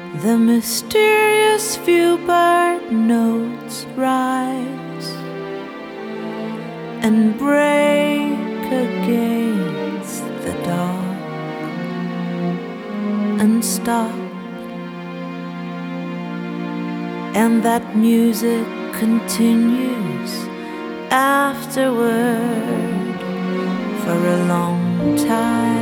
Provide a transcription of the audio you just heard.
The mysterious few bird notes rise and break against the dark and stop, and that music continues afterward for a long time.